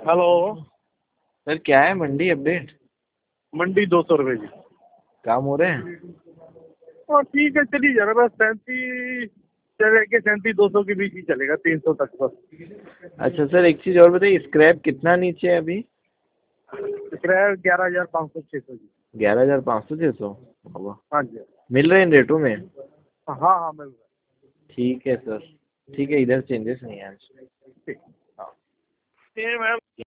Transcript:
Hello. Sir क्या है मंडी update? मंडी 200 रुपये जी। काम हो रहे हैं? और ठीक है, चली जा रहा, बस 37 चलेगा, 37-200 के बीच ही चलेगा, 300 तक बस। अच्छा सर, एक चीज़ और बताइए, स्क्रैप कितना नीचे है अभी? किराया 11,500-600 जी। 11,500 600? हाँ जी। मिल रहे हैं इन रेटों में? हाँ हाँ, मिल रहा ठीक है सर, ठीक है, इधर चेंजेस नहीं है आज। है। ठीक। हाँ। ये मैम